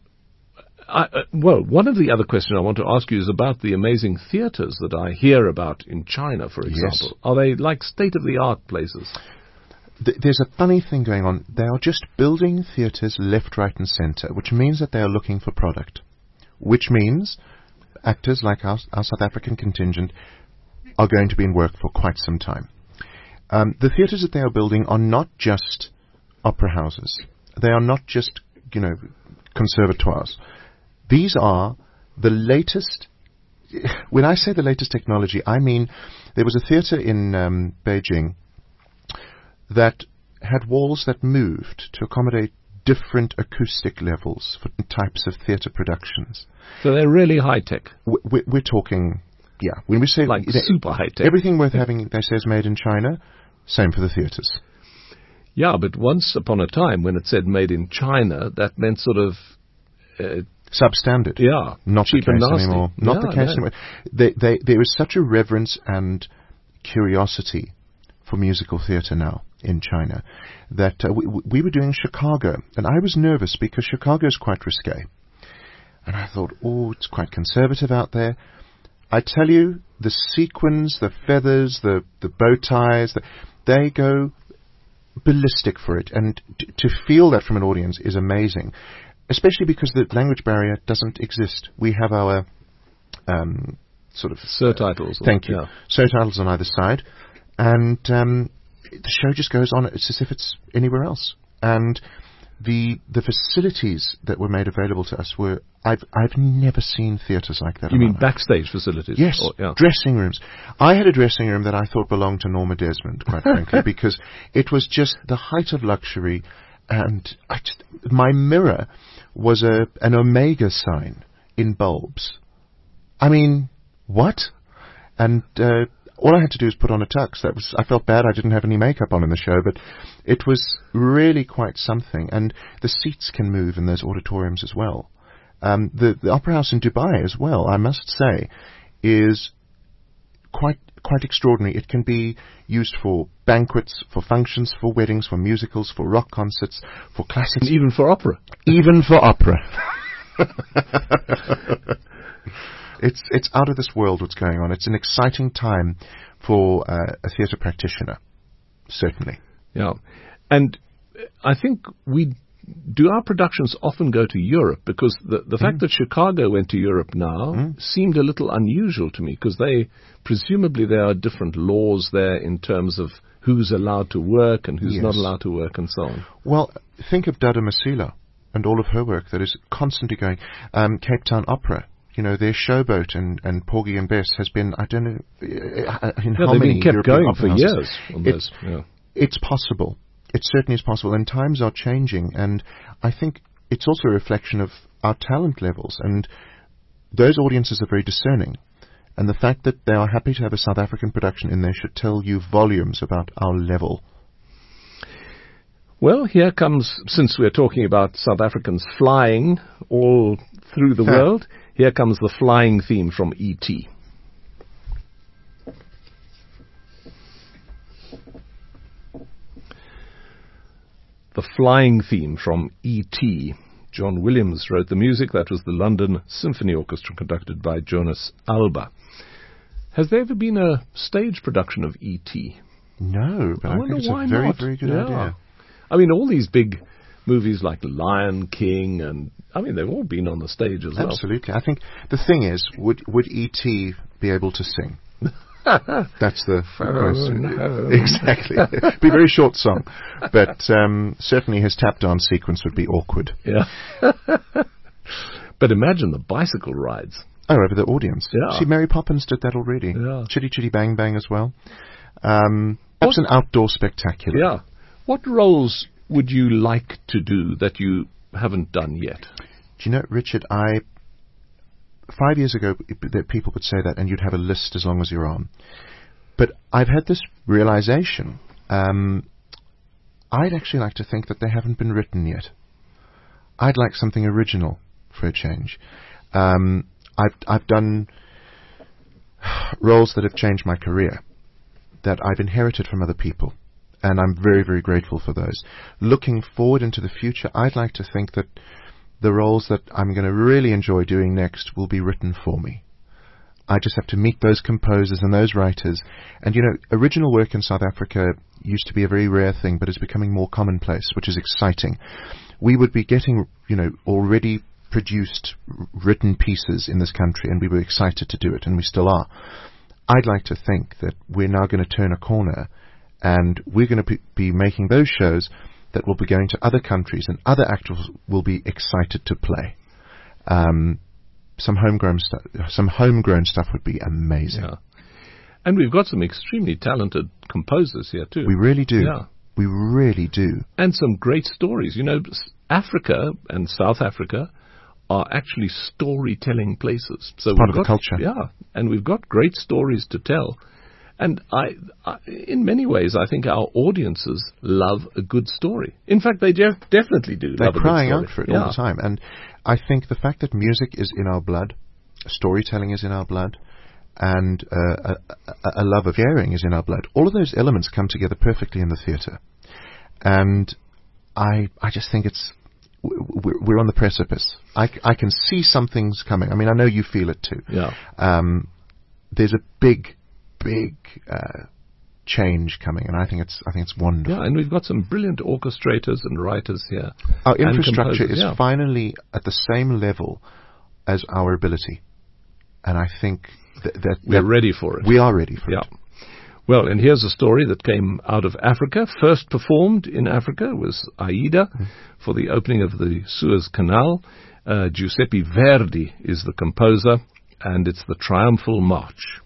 I, uh, well, one of the other questions I want to ask you is about the amazing theatres that I hear about in China, for example. Yes. Are they like state-of-the-art places? Th- there's a funny thing going on. They are just building theatres left, right and centre, which means that they are looking for product. Which means actors like our, our South African contingent are going to be in work for quite some time. Um, the theatres that they are building are not just opera houses. They are not just, you know, conservatoires. These are the latest, when I say the latest technology, I mean there was a theatre in um, Beijing that had walls that moved to accommodate different acoustic levels for types of theatre productions. So they're really high-tech. We're, we're talking, yeah, when we say... Like you know, super high-tech. Everything worth having, they say, is made in China. Same for the theatres. Yeah, but once upon a time when it said made in China, that meant sort of... Uh, substandard. Yeah. Not cheap the case and nasty. anymore. Not yeah, the case no. anymore. They, they, there is such a reverence and curiosity for musical theatre now in China that uh, we, we were doing Chicago, and I was nervous because Chicago is quite risque. And I thought, oh, it's quite conservative out there. I tell you, the sequins, the feathers, the, the bow ties, the, they go ballistic for it. And t- to feel that from an audience is amazing. Especially because the language barrier doesn't exist. We have our um, sort of... surtitles. Uh, thank you. Yeah. Surtitles on either side. And um, the show just goes on. It's as if it's anywhere else. And the the facilities that were made available to us were... I've I've never seen theatres like that. You mean backstage facilities? Yes. Or, yeah. Dressing rooms. I had a dressing room that I thought belonged to Norma Desmond, quite frankly, because it was just the height of luxury. And I just, my mirror was a an omega sign in bulbs. I mean, what? And uh, all I had to do was put on a tux. That was, I felt bad I didn't have any makeup on in the show, but it was really quite something. And the seats can move in those auditoriums as well. Um, the, the Opera House in Dubai as well, I must say, is quite quite extraordinary. It can be used for banquets, for functions, for weddings, for musicals, for rock concerts, for classics. And even for opera. Even for opera. it's it's out of this world what's going on. It's an exciting time for uh, a theatre practitioner, certainly. Yeah. And I think we... Do our productions often go to Europe? Because the, the mm. fact that Chicago went to Europe now mm. seemed a little unusual to me, because they, presumably there are different laws there in terms of who's allowed to work and who's yes. not allowed to work and so on. Well, think of Dada Masila and all of her work that is constantly going. Um, Cape Town Opera, you know, their Showboat and, and Porgy and Bess has been, I don't know, uh, in yeah, how they've many been kept European going for houses. years. On it, those, yeah. It's possible. It certainly is possible, and times are changing, and I think it's also a reflection of our talent levels, and those audiences are very discerning, and the fact that they are happy to have a South African production in there should tell you volumes about our level Well, here comes, since we're talking about South Africans flying all through the world, here comes the flying theme from E T The flying theme from E T John Williams wrote the music. That was the London Symphony Orchestra, conducted by Jonas Alba. Has there ever been a stage production of E T? No, but I, I think it's why a very, not? very good yeah. idea. I mean, all these big movies like Lion King, and I mean, they've all been on the stage as well. Absolutely. I think the thing is, would would E T be able to sing? That's the question. No. Exactly. It'd be a very short song, but um, certainly his tap dance sequence would be awkward. Yeah. But imagine the bicycle rides. Oh, over the audience. Yeah. See, Mary Poppins did that already. Yeah. Chitty Chitty Bang Bang as well. Um, perhaps an outdoor spectacular. Yeah. What roles would you like to do that you haven't done yet? Do you know, Richard, I... Five years ago, that people would say that, and you'd have a list as long as your arm. But I've had this realization. Um, I'd actually like to think that they haven't been written yet. I'd like something original for a change. Um, I've I've done roles that have changed my career, that I've inherited from other people, and I'm very, very grateful for those. Looking forward into the future, I'd like to think that the roles that I'm going to really enjoy doing next will be written for me. I just have to meet those composers and those writers. And, you know, original work in South Africa used to be a very rare thing, but is becoming more commonplace, which is exciting. We would be getting, you know, already produced written pieces in this country, and we were excited to do it, and we still are. I'd like to think that we're now going to turn a corner, and we're going to be making those shows that will be going to other countries, and other actors will be excited to play. Um, some homegrown stuff, some homegrown stuff would be amazing. Yeah. And we've got some extremely talented composers here too. We really do. Yeah. We really do. And some great stories. You know, Africa and South Africa are actually storytelling places. So Part we've of the got, culture. Yeah, and we've got great stories to tell. And I, I, in many ways, I think our audiences love a good story. In fact, they def- definitely do. They're love a crying good story. out for it yeah. all the time. And I think the fact that music is in our blood, storytelling is in our blood, and uh, a, a, a love of hearing is in our blood, all of those elements come together perfectly in the theatre. And I, I just think it's, we're, we're on the precipice. I, I can see some things coming. I mean, I know you feel it too. Yeah. Um, there's a big, big uh, change coming, and I think it's I think it's wonderful. Yeah, and we've got some brilliant orchestrators and writers here. Our infrastructure is yeah. finally at the same level as our ability, and I think th- that we're that ready for it. We are ready for yeah. it. Well, and here's a story that came out of Africa. First performed in Africa was Aida mm. for the opening of the Suez Canal. Uh, Giuseppe Verdi is the composer, and it's the Triumphal March.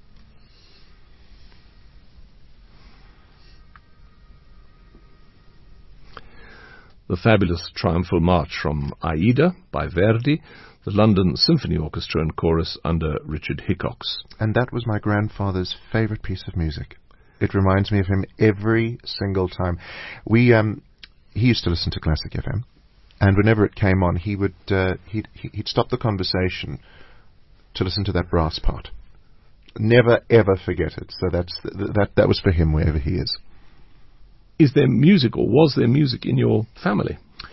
The fabulous Triumphal March from Aida by Verdi, the London Symphony Orchestra and Chorus under Richard Hickox. And that was my grandfather's favourite piece of music. It reminds me of him every single time. We, um, he used to listen to Classic F M, and whenever it came on, he would uh, he'd, he'd stop the conversation to listen to that brass part. Never ever forget it. So that's th- that that was for him wherever he is. Is there music, or was there music in your family?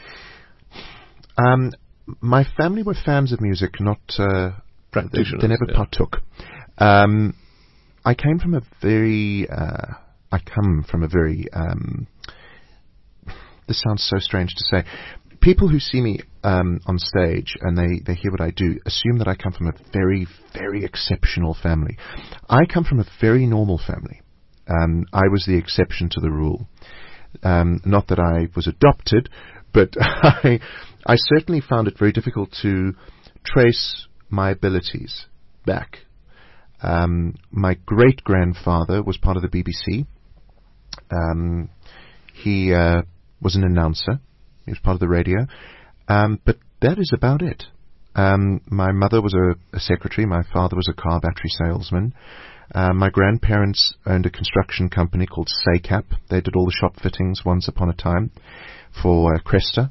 Um, my family were fans of music, not uh, practitioners. They, they never yeah. partook. Um, I came from a very. Uh, I come from a very. Um, this sounds so strange to say. People who see me um, on stage and they, they hear what I do assume that I come from a very, very exceptional family. I come from a very normal family. Um, I was the exception to the rule. Um, not that I was adopted, but I, I certainly found it very difficult to trace my abilities back. Um, my great-grandfather was part of the B B C. Um, he uh, was an announcer. He was part of the radio. Um, but that is about it. Um, my mother was a, a secretary. My father was a car battery salesman. Uh, my grandparents owned a construction company called SACAP. They did all the shop fittings once upon a time for uh, Cresta.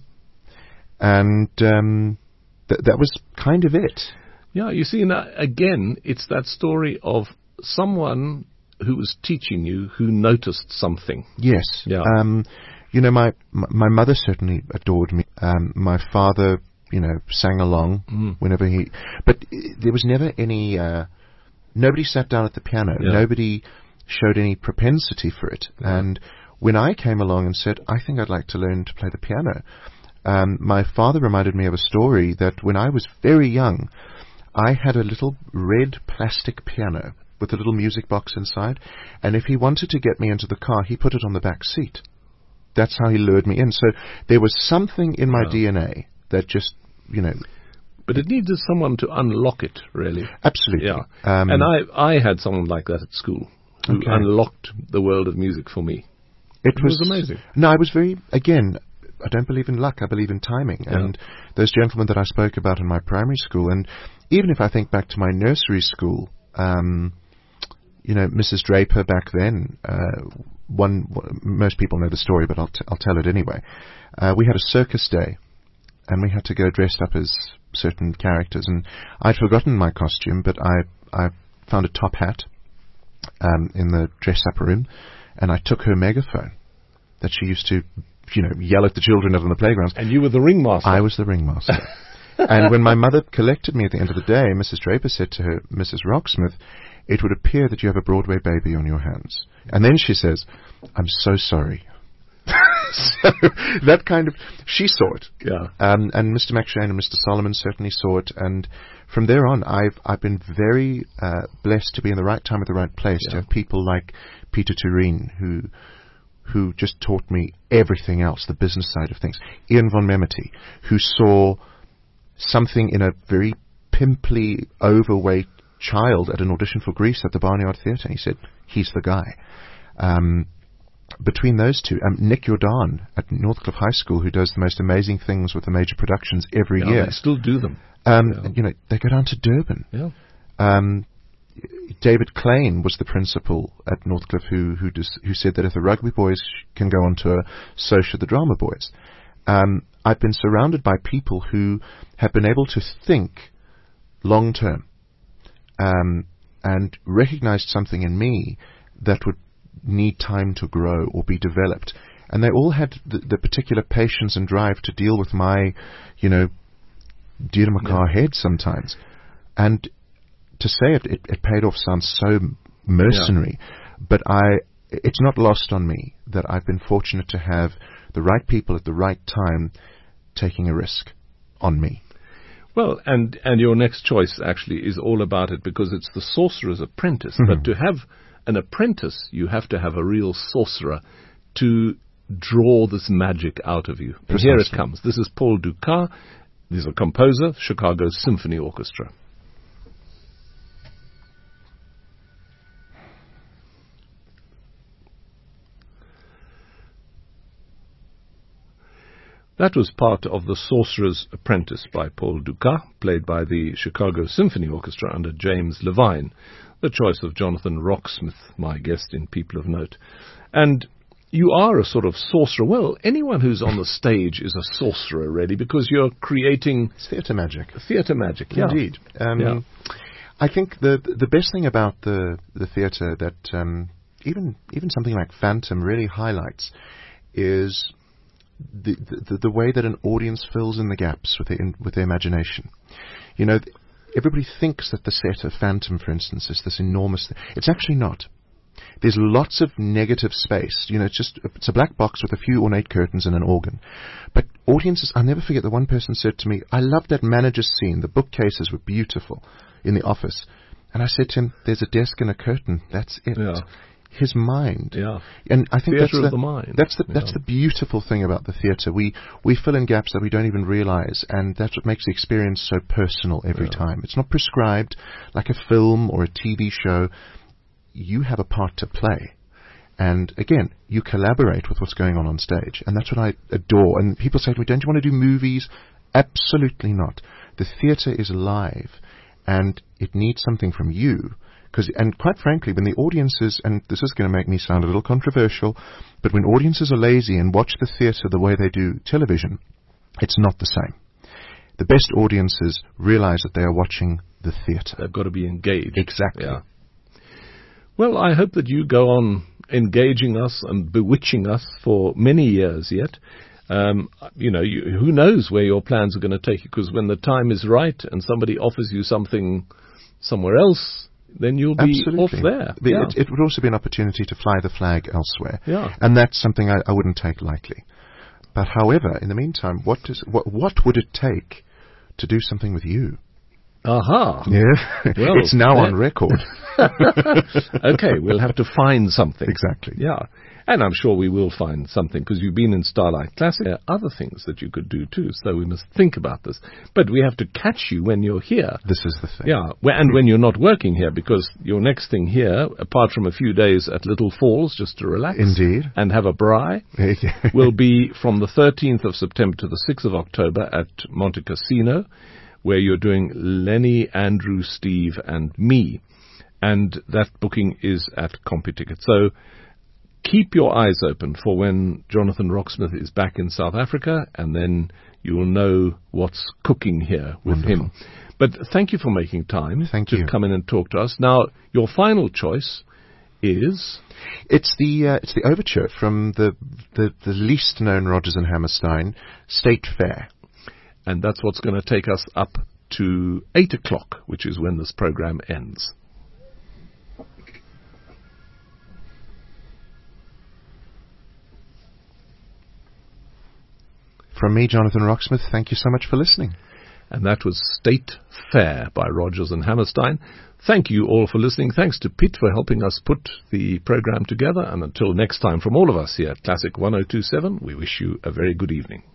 And um, th- that was kind of it. Yeah, you see, now, again, it's that story of someone who was teaching you who noticed something. Yes. Yeah. Um, you know, my, my my mother certainly adored me. Um, my father, you know, sang along Mm. whenever he... But uh, there was never any... Uh, nobody sat down at the piano. Yeah. Nobody showed any propensity for it. Yeah. And when I came along and said, I think I'd like to learn to play the piano, um, my father reminded me of a story that when I was very young, I had a little red plastic piano with a little music box inside, and if he wanted to get me into the car, he put it on the back seat. That's how he lured me in. So there was something in my Yeah. D N A that just, you know... But it needed someone to unlock it, really. Absolutely. Yeah. Um, and I, I had someone like that at school who Okay. unlocked the world of music for me. It, It was, was amazing. No, I was very, again, I don't believe in luck, I believe in timing. Yeah. And those gentlemen that I spoke about in my primary school, and even if I think back to my nursery school, um, you know, Missus Draper back then, uh, one, most people know the story, but I'll, t- I'll tell it anyway. Uh, we had a circus day, and we had to go dressed up as certain characters, and I'd forgotten my costume, but I, I found a top hat um, in the dress-up room, and I took her megaphone that she used to, you know, yell at the children out on the playgrounds. And you were the ringmaster. I was the ringmaster. And when my mother collected me at the end of the day, Missus Draper said to her, Missus Rocksmith, it would appear that you have a Broadway baby on your hands. And then she says, I'm so sorry. So that kind of, she saw it. Yeah. Um, and Mister McShane and Mister Solomon certainly saw it. And from there on, I've I've been very uh, blessed to be in the right time at the right place, Yeah. to have people like Peter Tureen, who who just taught me everything else, the business side of things. Ian von Memety, who saw something in a very pimply, overweight child at an audition for Grease at the Barnyard Theatre. He said, he's the guy. Um, between those two, um, Nick Jordan at Northcliffe High School, who does the most amazing things with the major productions every Yeah, year. they still do them. Um, Yeah. You know, they go down to Durban. Yeah. Um, David Klain was the principal at Northcliffe who who, dis, who said that if the rugby boys can go on tour, so should the drama boys. Um, I've been surrounded by people who have been able to think long term um, and recognized something in me that would need time to grow or be developed. And they all had the, the particular patience and drive to deal with my, you know, deer macaw Yeah. head sometimes. And to say it, it, it paid off sounds so mercenary, but I, it's not lost on me that I've been fortunate to have the right people at the right time taking a risk on me. Well, and, and your next choice actually is all about it because it's the sorcerer's apprentice. Mhm. But to have an apprentice, you have to have a real sorcerer to draw this magic out of you. And here it Precisely. comes. This is Paul Dukas. He's a composer, Chicago Symphony Orchestra. That was part of The Sorcerer's Apprentice by Paul Dukas, played by the Chicago Symphony Orchestra under James Levine, the choice of Jonathan Rocksmith, my guest in People of Note. And you are a sort of sorcerer. Well, anyone who's on the stage is a sorcerer, really, because you're creating It's theatre magic. theatre magic. Yeah. Indeed. Um, Yeah. I think the the best thing about the, the theatre that um, even even something like Phantom really highlights is the, the the way that an audience fills in the gaps with their in, with their imagination. You know, th- everybody thinks that the set of Phantom, for instance, is this enormous thing. It's actually not. There's lots of negative space. You know, it's just it's a black box with a few ornate curtains and an organ. But audiences, I'll never forget that one person said to me, "I loved that manager's scene. The bookcases were beautiful in the office." And I said to him, "There's a desk and a curtain. That's it." Yeah. His mind. Yeah. And I think Theatre that's of the, the mind. That's the that's Yeah. the beautiful thing about the theatre. We we fill in gaps that we don't even realize, and that's what makes the experience so personal every Yeah. time. It's not prescribed like a film or a T V show. You have a part to play. And again, you collaborate with what's going on on stage. And that's what I adore. And people say to me, "Don't you want to do movies?" Absolutely not. The theatre is alive, and it needs something from you. Cause, and quite frankly, when the audiences, and this is going to make me sound a little controversial, but when audiences are lazy and watch the theatre the way they do television, it's not the same. The best audiences realize that they are watching the theatre. They've got to be engaged. Exactly. Yeah. Well, I hope that you go on engaging us and bewitching us for many years yet. Um, you know, you, who knows where your plans are going to take you, because when the time is right and somebody offers you something somewhere else, then you'll be Absolutely. off there. But Yeah. it, it would also be an opportunity to fly the flag elsewhere. Yeah. And that's something I, I wouldn't take lightly. But however, in the meantime, what does what what would it take to do something with you? Aha. Yeah. Well, it's now that- on record. Okay, we'll have to find something. Exactly. Yeah. And I'm sure we will find something, because you've been in Starlight Classic. There are other things that you could do too, so we must think about this. But we have to catch you when you're here. This is the thing. Yeah, wh- and when you're not working here, because your next thing here, apart from a few days at Little Falls, just to relax Indeed. and have a braai, will be from the thirteenth of September to the sixth of October at Monte Cassino, where you're doing Lenny, Andrew, Steve, and me. And that booking is at CompuTicket. So keep your eyes open for when Jonathan Rocksmith is back in South Africa, and then you'll know what's cooking here with Wonderful. him. But thank you for making time Thank to you. come in and talk to us. Now, your final choice is... It's the uh, it's the overture from the, the the least known Rodgers and Hammerstein, State Fair. And that's what's going to take us up to eight o'clock, which is when this program ends. From me, Jonathan Rocksmith, thank you so much for listening. And that was State Fair by Rodgers and Hammerstein. Thank you all for listening. Thanks to Pete for helping us put the program together. And until next time, from all of us here at Classic one oh two point seven, we wish you a very good evening.